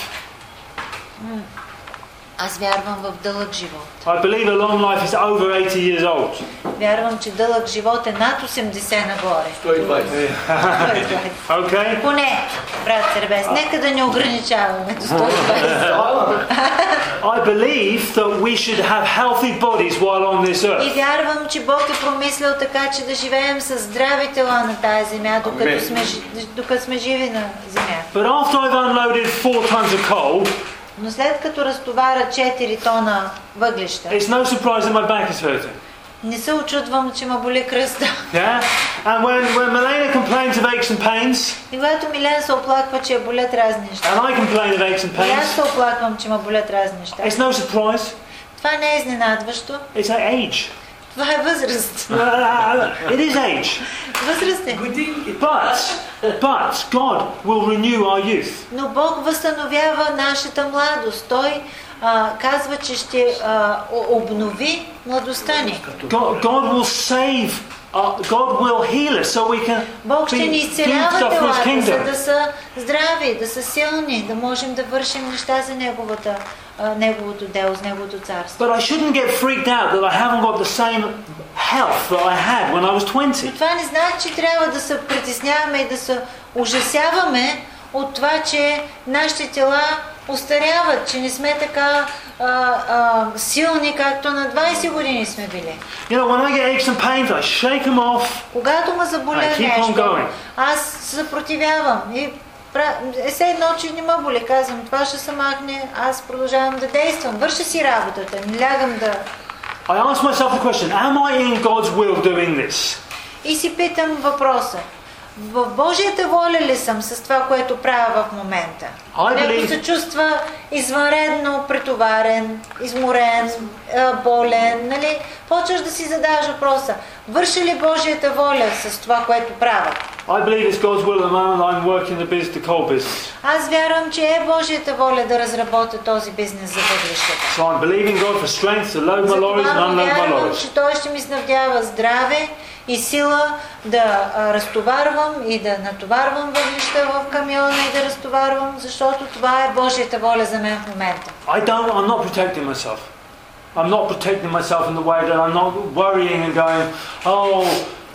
Аз вярвам в дълъг живот. I believe a long life is over eighty years old. Вярвам, че дълъг живот е над осемдесет нагоре. Okay? Поне, брат Сърбес, нека да не ограничаваме до сто и двайсет. I believe that we should have healthy bodies while on this И earth. вярвам, че Бог е промислил така, че да живеем с здрави тела на тази земя, докато сме, жи- докато сме живи на земя. But after I've unloaded four tons of coal, Но след като разтоваря четири тона въглища, it's no surprise that my back is hurting. не се очудвам, че ма боли кръста. Yeah? And when, when Milena complains of aches and pains, И когато Милен се оплаква, че я болят разни неща, and I complain of aches and и аз pains, се оплаквам, че ма болят разни неща, it's no surprise. това не е изненадващо. It's like age. Това е възраст. It is age. Възраст е. But, but God will renew our youth. Но Бог възстановява нашата младост. Той а, казва, че ще а, о- обнови младостта ни. God, God will save, uh, God will heal us so we can Бог ще ни be изцелява good stuff for His телата, за kingdom. да са здрави, да са силни, да можем да вършим неща за неговата, а, неговото дело, за неговото царство. But I shouldn't get freaked out that I haven't got the same health that I had when I was twenty. Но това не значи, че трябва да се притесняваме и да се ужасяваме от това, че нашите тела устаряват, че не сме така а, а, силни, както на двайсет години сме били. You know, when I get aches and pains, I shake them off. Когато ме заболя I keep on нещо, going. аз се съпротивявам и пра- е все едно, че не ме боли. Казвам, това ще се махне, аз продължавам да действам. Върша си работата, не лягам да... I ask myself the question, am I in God's will doing this? И си питам въпроса. В Божията воля ли съм с това, което правя в момента? I Някой believe- се чувства извънредно претоварен, изморен, а, болен, нали? Почваш да си задаваш въпроса. Върша ли Божията воля с това, което правя? I believe it's God's will at the moment I'm working the business, the coal business. Аз вярвам, че е Божията воля да разработя този бизнес за въглищата. So I'm believing God for strength to load my lorries and Затова unload my вярвам, lorries. че Той ще ми снабдява здраве и сила да а, разтоварвам и да натоварвам въглища в камиона и да разтоварвам, защото това е Божията воля за мен в момента. I don't, I'm not protecting myself. I'm not protecting myself in the way that I'm not worrying and going, oh,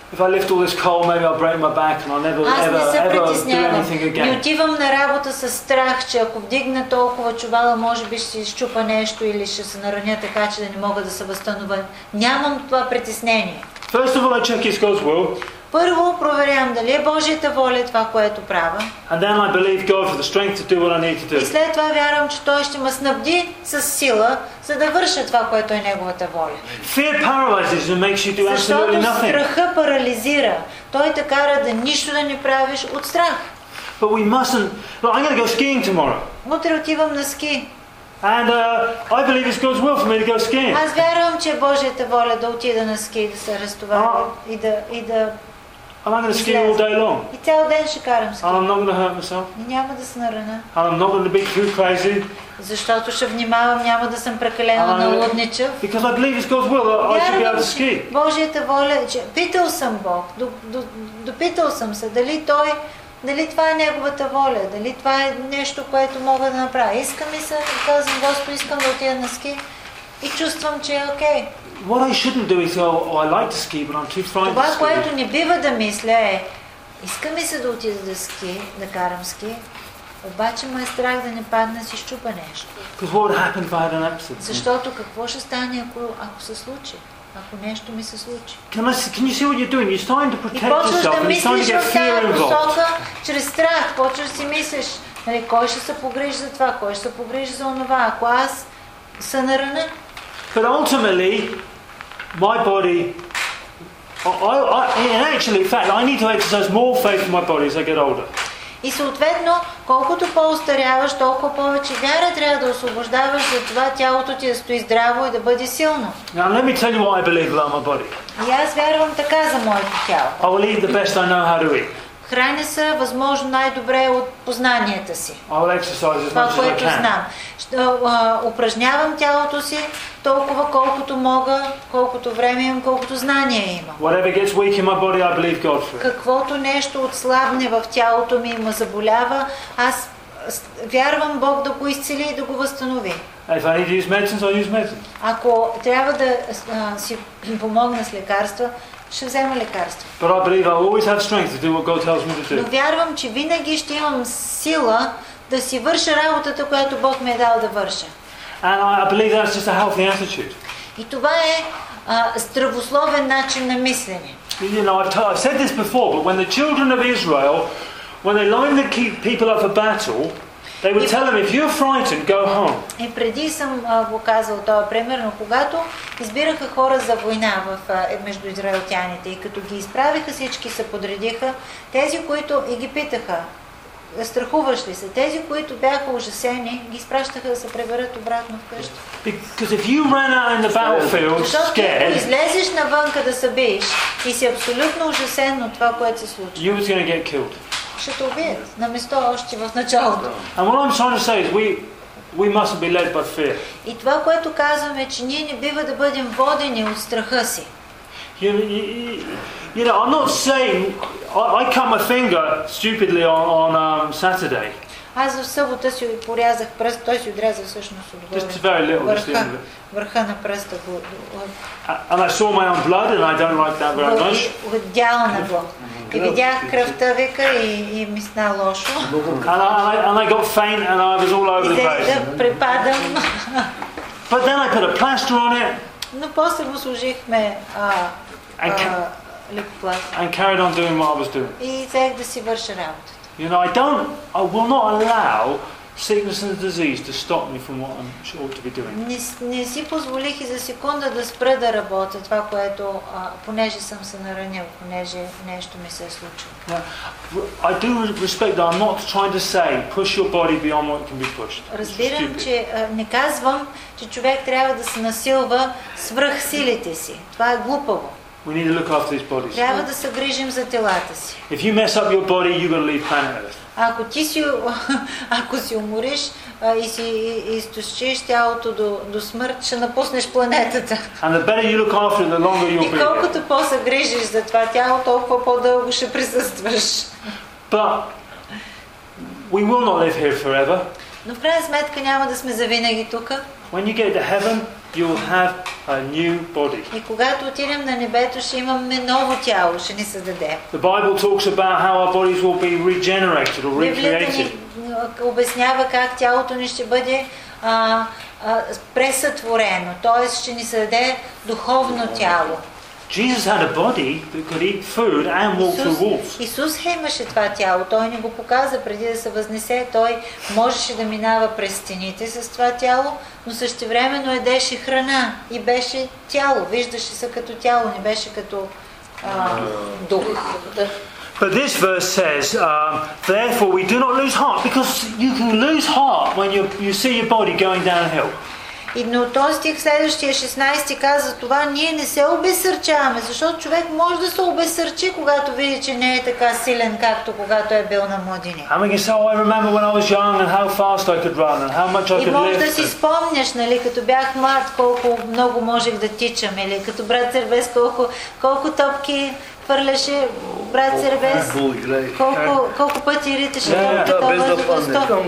If I lift all this coal, maybe I'll break my back and I'll never ever ever do anything again. Не отивам на работа с страх, че ако вдигна толкова чувала, може би ще изчупа нещо или ще се нараня така, че да не мога да се възстановя. Нямам това притеснение. First of all, I check it's God's will. Първо проверявам дали е Божията воля това, което правя. And then I believe God for the strength to do what I need to do. И след това вярвам, че Той ще ме снабди с сила, за да върша това, което е Неговата воля. Fear paralyzes and makes you do absolutely Защото nothing. страха парализира. Той те кара да нищо да не правиш от страх. But we mustn't. Look, I'm going to go skiing tomorrow. Утре отивам на ски. And uh, I believe it's God's will for me to go skiing. Аз вярвам, че е Божията воля да отида на ски, да се разтоваря и да и да And I'm going to ski all day long. И цял ден ще карам ски. And I'm not going to hurt myself. И няма да се нараня. And I'm not going to be too crazy. Защото ще внимавам, няма да съм прекалено налудничав. Because I believe it's God's will that I should be able to ski. Божията воля, че питал съм Бог, допитал съм се дали Той, дали това е Неговата воля, дали това е нещо, което мога да направя. Искам и се, казвам, Господ, искам да отида на ски и чувствам, че е окей. What I shouldn't do is go, oh, I like to ski, but I'm too frightened Това, to ski. което не бива да мисля е, искам ми се да отида да ски, да карам ски, обаче ме е страх да не падна си щупа нещо. Because what would happen if I had an accident? Защото какво ще стане, ако, ако се случи? Ако нещо ми се случи? Can, I see, can you see what you're doing? You're starting to И protect почваш yourself да and you're starting мислиш to get в fear тази involved. посока, чрез страх. Почваш да си мислиш, нали, кой ще се погрижи за това, кой ще се погрижи за онова, ако аз се нараня. But ultimately, my body, I, I, and actually, in fact, I need to exercise more faith in my body as I get older. И съответно, колкото по-остаряваш, толкова повече вяра трябва да освобождаваш за това тялото ти да стои здраво и да бъде силно. Now, let me tell you what I believe about my body. И аз вярвам така за моето тяло. I will eat the best I know how to eat. Храня се възможно най-добре от познанията си. I will exercise as Това, much as I което can. знам. Ще, а, упражнявам тялото си толкова колкото мога, колкото време имам, колкото знания имам. Whatever gets weak in my body, I believe God for it. Каквото нещо отслабне в тялото ми и ме заболява, аз вярвам Бог да го изцели и да го възстанови. If I need to use medicines, I'll use medicines. Ако трябва да а, си помогна с лекарства, ще взема лекарства. But I believe I always have strength to do what God tells me to Но do. вярвам, че винаги ще имам сила да си върша работата, която Бог ми е дал да върша. And I believe that's just a healthy attitude. И това е а, здравословен начин на мислене. You know, I've, t- I've said this before, but when the children of Israel, when they lined the people up for battle, they would tell them, if you're frightened, go home. И преди съм а, го казал това, примерно, когато избираха хора за война в, а, между израелтяните и като ги изправиха, всички се подредиха, тези, които и ги питаха, страхуваш ли се, тези, които бяха ужасени, ги изпращаха да се преберат обратно вкъщи. Because if you ran out in the battlefield Защото ако scared, излезеш навънка да се биеш и си абсолютно ужасен от това, което се случи, you was going to get killed. ще те убият на место още в началото. And what I'm trying to say is we we mustn't be led by fear. И това, което казваме, е, че ние не бива да бъдем водени от страха си. You, you, you know, I'm not saying I, I cut my finger stupidly on, on um, Saturday. Аз в събота си порязах пръст, той си отряза всъщност Just very little, отгоре. just the Върха, end of it. върха на пръста го. And I saw my own blood, and I don't like that very much. Отдялна го. И видях кръвта, вика, и, и ми стана лошо. And I, and I got faint, and I was all over the И place. да препадам. But then I put a plaster on it. Но после му служихме а, а, лекопласт. And carried on doing what I was doing. И взех да си върша работата. You know, I don't, I will not allow sickness and disease to stop me from what I ought to be doing. Не, не си позволих и за секунда да спра да работя това, което, а, понеже съм се наранил, понеже нещо ми се е случило. Now, I do respect that. I'm not trying to say push your body beyond what can be pushed. Разбирам, че а, не казвам, че човек трябва да се насилва свръх силите си. Това е глупаво. We need to look after these bodies. Трябва да се грижим за телата си. If you mess up your body, you're going to leave planet Earth. Ако ти си, ако си умориш а, и си изтощиш тялото до, до смърт, ще напуснеш планетата. And the better you look after it, the longer you'll be И колкото по-се грижиш за това тяло, толкова по-дълго ще присъстваш. But we will not live here forever. Но в крайна сметка няма да сме завинаги тук. When you get to heaven, you will have a new body. И когато отидем на небето, ще имаме ново тяло, ще ни се даде. The Bible talks about how our bodies will be regenerated or Библията recreated. ни обяснява как тялото ни ще бъде а, а, пресътворено, т.е. ще ни се даде духовно тяло. Jesus had a body that could eat food and walk through walls. Исус имаше това тяло, той ни го показа преди да се възнесе, той можеше да минава през стените с това тяло, но същевременно едеше храна и беше тяло, виждаше се като тяло, не беше като а, дух. But this verse says, um, therefore we do not lose heart, because you can lose heart when you you see your body going downhill. И но този стих следващия шестнайсети каза това, ние не се обезсърчаваме, защото човек може да се обезсърчи, когато види, че не е така силен, както когато е бил на младини. And we can say, oh, I remember when I was young and how fast I could run and how much I could lift. И може да си спомняш, нали, като бях млад, колко много можех да тичам, или като брат Сербес, колко, колко топки хвърляше брат Сербес, колко, колко пъти риташе топката, може да сто.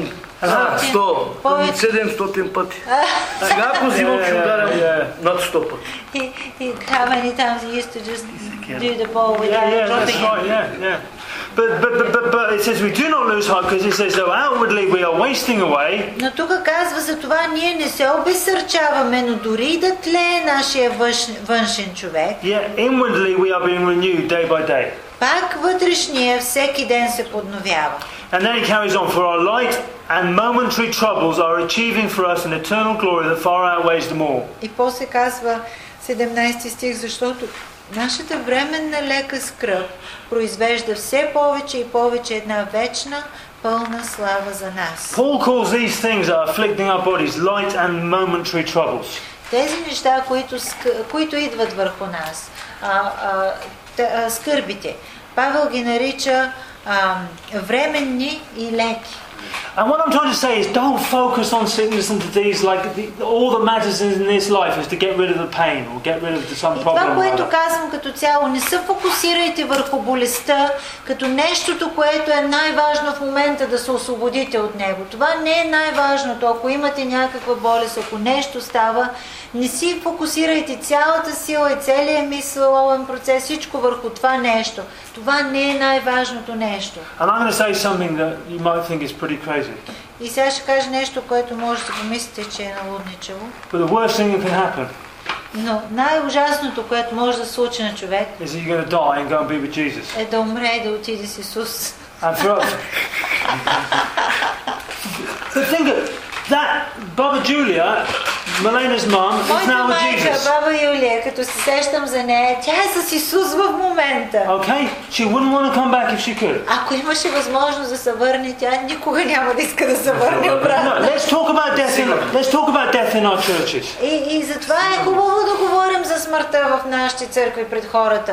сто, седемстотин пъти. Сега ако взимам, ще ударям над сто пъти. How many times he used to just do the ball with Yeah, yeah, dropping that's it? right, yeah, yeah. But, but, but, but, but it says we do not lose heart because it says though outwardly we are wasting away. Но тук казва за това ние не се обезсърчаваме, но дори и да тлее нашия външен, външен човек. Yeah, inwardly we are being renewed day by day. Пак вътрешния всеки ден се подновява. And then he carries on, for our light and momentary troubles are achieving for us an eternal glory that far outweighs them all. И после казва седемнайсети стих, защото нашата временна лека скръб произвежда все повече и повече една вечна пълна слава за нас. Paul calls these things that are afflicting our bodies light and momentary troubles. Тези неща, които, които идват върху нас, а, а, тъ, а, скърбите, Павел ги нарича а, временни и леки. And what I'm trying to say is don't focus on sickness and disease like the, all that matters in this life is to get rid of the pain or get rid of some И problem. Това, което казвам като цяло, не се фокусирайте върху болестта като нещото, което е най-важно в момента да се освободите от него. Това не е най-важното. Ако имате някаква болест, ако нещо става, не си фокусирайте цялата сила и целият мисловен процес, всичко върху това нещо. Това не е най-важното нещо. And I'm going to say something that you might think is pretty crazy. И сега ще кажа нещо, което може да помислите, че е налудничево. But the worst thing that can happen Но най-ужасното, което може да се случи на човек, is that you're going to die and go and be with Jesus. е да умре и да отиде с Исус. And for us, but think of that, Baba Julia, Melena's mum, is Моята now with майка, Jesus. баба Юлия, като се сещам за нея, тя е с Исус в момента. Okay, she wouldn't want to come back if she could. Ако имаше възможност да се върне, тя никога няма да иска да се върне обратно. No, let's talk about death in let's talk about death in our churches. И, и затова е хубаво да говорим за смъртта в нашите църкви пред хората.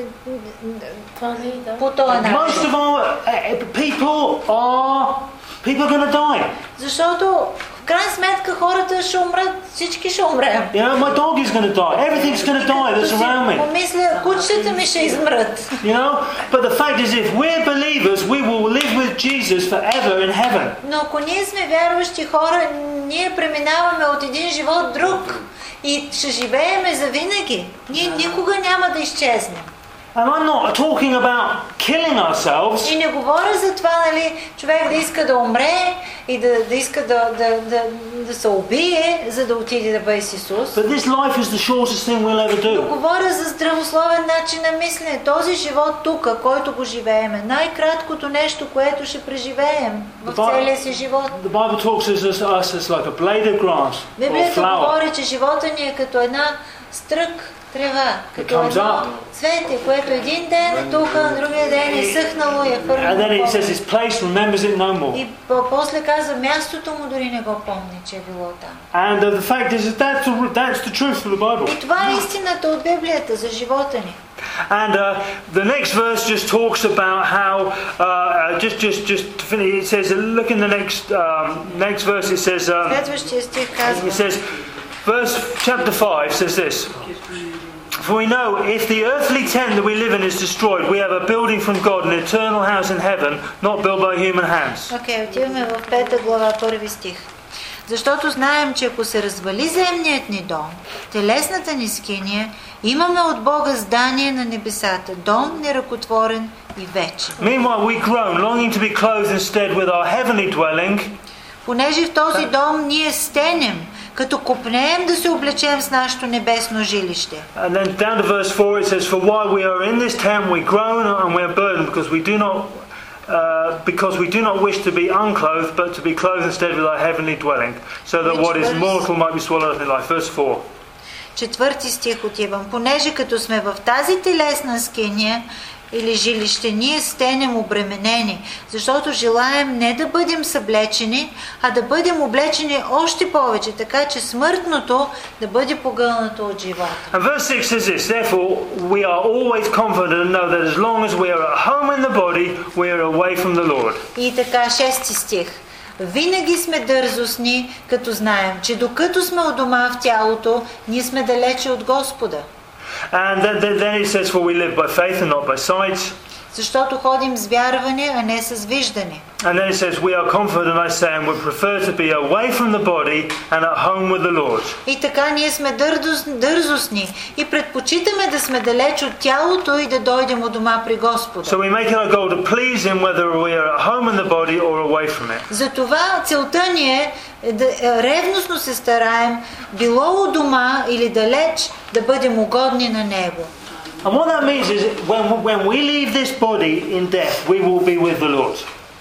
По този начин. Most of our uh, people are people are going to die. Защото в крайна сметка хората ще умрат, всички ще умрем. You know, my dog is going to die. Everything's going to die that's around me. Помисля, кучетата ми ще измрат. You know, but the fact is, if we're believers, we will live with Jesus forever in heaven. Но ако ние сме вярващи хора, ние преминаваме от един живот в друг и ще живееме завинаги. Ние никога няма да изчезнем. And I'm not talking about killing ourselves. И не говоря за това, нали, човек да иска да умре и да, да иска да, да, да, да се убие, за да отиде да бъде с Исус. But this life is the shortest thing we'll ever Но do. говоря за здравословен начин на мислене. Този живот тук, който го живееме, най-краткото нещо, което ще преживеем в целия си живот. The Bible talks to us as like a blade of grass or Библията flower. говори, че живота ни е като една стрък трева, като едно цвете, което един ден е тука, другия ден е съхнало и е And then хвърлено. it says his place remembers it no more. И после казва, мястото му дори не го помни, че е било там. And uh, the fact is that that's the, that's the truth of the Bible. И това е истината от Библията за живота ни. And uh, the next verse just talks about how uh, just just just to finish. It says, look in the next um, next verse. It says um, Следващия стих казва. it says verse chapter five says this. For we know if the earthly tent that we live in is destroyed, we have a building from God, an eternal house in heaven, not built by human hands. Окей, okay, отиваме в пета глава, първи стих. Защото знаем, че ако се развали земният ни дом, телесната ни скиния, имаме от Бога здание на небесата, дом неръкотворен и вечен. Meanwhile, we groan, longing to be clothed instead with our heavenly dwelling. Понеже в този дом ние стенем, като копнеем да се облечем с нашето небесно жилище. And then down to verse four it says, for while we are in this tent we groan and we are burdened because we do not uh, because we do not wish to be unclothed but to be clothed instead with our heavenly dwelling, so that what is mortal might be swallowed up in life. Verse four. Четвърти стих отивам. Понеже като сме в тази телесна скиния или жилище, ние стенем обременени, защото желаем не да бъдем съблечени, а да бъдем облечени още повече, така че смъртното да бъде погълнато от живота. And verse six says this, therefore we are always confident and know that as long as we are at home in the body, we are away from the Lord. И така, шести стих. Винаги сме дързостни, като знаем, че докато сме у дома в тялото, ние сме далече от Господа. And then, then he says, for we live by faith and not by sight. Защото ходим с вярване, а не с виждане. And then it says, we are confident, I say, and would prefer to be away from the body and at home with the Lord. И така ние сме дързостни и предпочитаме да сме далеч от тялото и да дойдем у дома при Господа. So we make it our goal to please Him whether we are at home in the body or away from it. Затова целта ни е да ревностно се стараем, било у дома или далеч, да бъдем угодни на Него. And what that means is when, when we leave this body in death, we will be with the Lord.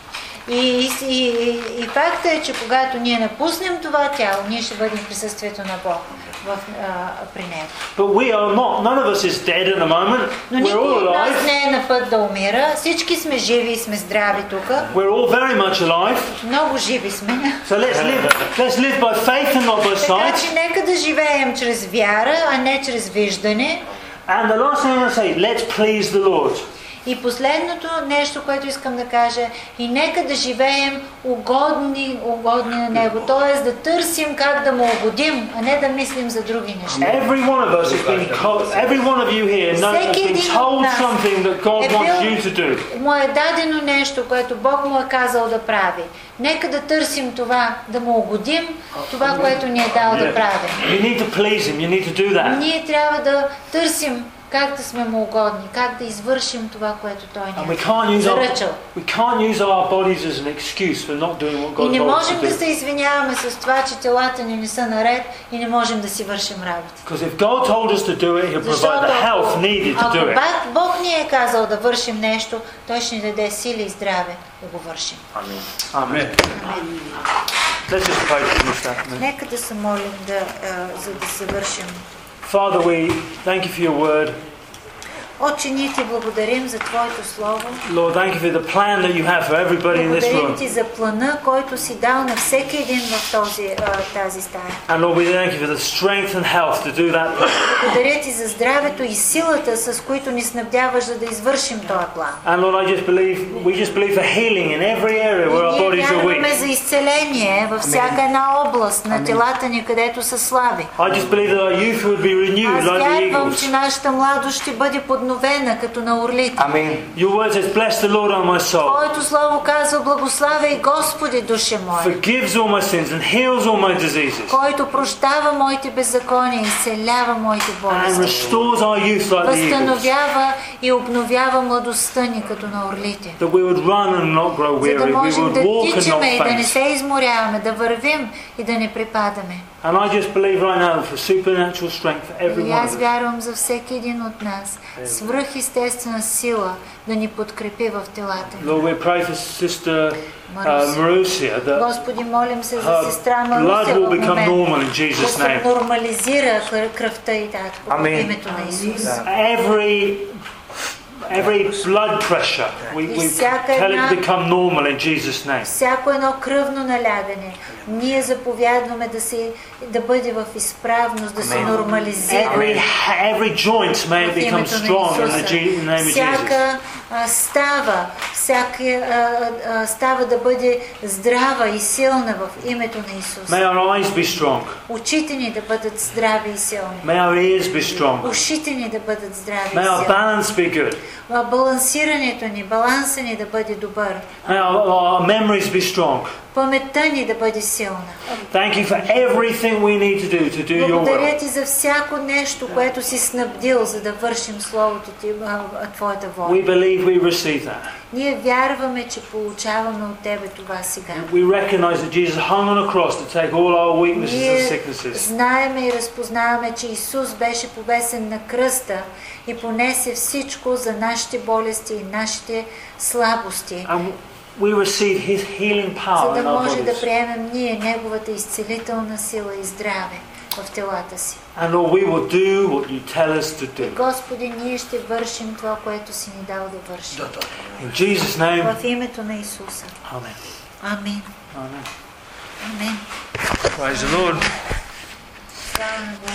И, и, и, и факта е, че когато ние напуснем това тяло, ние ще бъдем в присъствието на Бог в, а, при Него. But we are not, none of us is dead at the moment. Но We're никой all от нас alive. не е на път да умира. Всички сме живи и сме здрави тук. We're all very much alive. Много живи сме. So let's live, let's live by faith and not by Така sight. че нека да живеем чрез вяра, а не чрез виждане. And the last thing I'm going to say, let's please the Lord. И последното нещо, което искам да кажа, и нека да живеем угодни, угодни на Него. Т.е. да търсим как да му угодим, а не да мислим за други неща. Every one of us has been, every one of you here knows, has been told something that God wants you to do. Му е дадено нещо, което Бог му е казал да прави. Нека да търсим това, да му угодим, това, което ни е дал да правим. You need to please Him. You need to do that. Ние трябва да търсим как да сме му угодни, как да извършим това, което Той ни е заръчал. И не можем да се извиняваме с това, че телата ни не са наред и не можем да си вършим работа. Защото ако Бог ни е казал да вършим нещо, Той ще ни даде сили и здраве да го вършим. Амин. Нека да се молим, да, за да завършим. Father, we thank you for your word. Отче, ние ти благодарим за Твоето Слово. Lord, thank you for the plan that you have for everybody in this Благодарим room. ти за плана, който си дал на всеки един в този, тази стая. And Lord, we thank you for the strength and health to do that. Благодаря ти за здравето и силата, с които ни снабдяваш, за да извършим този план. And Lord, I just believe, we just believe for healing in every area where our bodies are вярваме weak. за изцеление във всяка една област на телата ни, където са слаби. I just believe that our youth would be renewed Аз like the вярвам, eagles. че нашата младост ще бъде подновена, като на орлите. Your word says, bless the Lord, O my soul. Твоето Слово казва, благославяй Господи, душе моя, Forgives all my sins and heals all my diseases. който прощава моите беззакония, изцелява моите And болести, restores our youth like the eagles. възстановява и обновява младостта ни, като на орлите. That we would run and not grow За да weary. We можем would да walk and тичаме и not да не faint. се изморяваме, да вървим и да не припадаме. And I just believe right now for supernatural strength for every И one аз of us. вярвам за всеки един от нас, свръхестествена сила да ни подкрепи в телата ни. Lord, we pray for Sister uh, Marusia that Господи, молим се за her сестра blood Маруся will в become момента, normal in да Jesus' се name. нормализира кръвта и татко в името на Исус. Every every blood pressure, we, we tell it to become normal in Jesus' name. Всяко едно кръвно налягане, ние заповядваме да се да бъде в изправност, да се нормализира. Every, every joint may it become strong in the G- name of Jesus. Всяка а, става, всяка а, а, става да бъде здрава и силна в името на Исус. May our eyes be strong. Очите ни да бъдат здрави и силни. May our ears be strong. Ушите ни да бъдат здрави и May our силни. balance be good. Балансирането ни, баланса ни да бъде добър. May our, our memories be strong. Паметта ни да бъде силна. Thank you for everything we need to do to do your Благодаря will. ти за всяко нещо, което си снабдил, за да вършим Словото ти, Твоята воля. We believe we receive that. Ние вярваме, че получаваме от Тебе това сега. We recognize that Jesus hung on a cross to take all our weaknesses and Ние sicknesses. знаеме и разпознаваме, че Исус беше повесен на кръста и понесе всичко за нашите болести и нашите слабости. And we receive His healing За power да in our може да bodies. приемем ние Неговата изцелителна сила и здраве в телата си. And Lord, we will do what you tell us to do. Господи, ние ще вършим това, което си ни дал да вършим. In Jesus' name. В името на Исуса. Amen. Амин. Amen. Амин. Praise the Lord. Слава на Бога.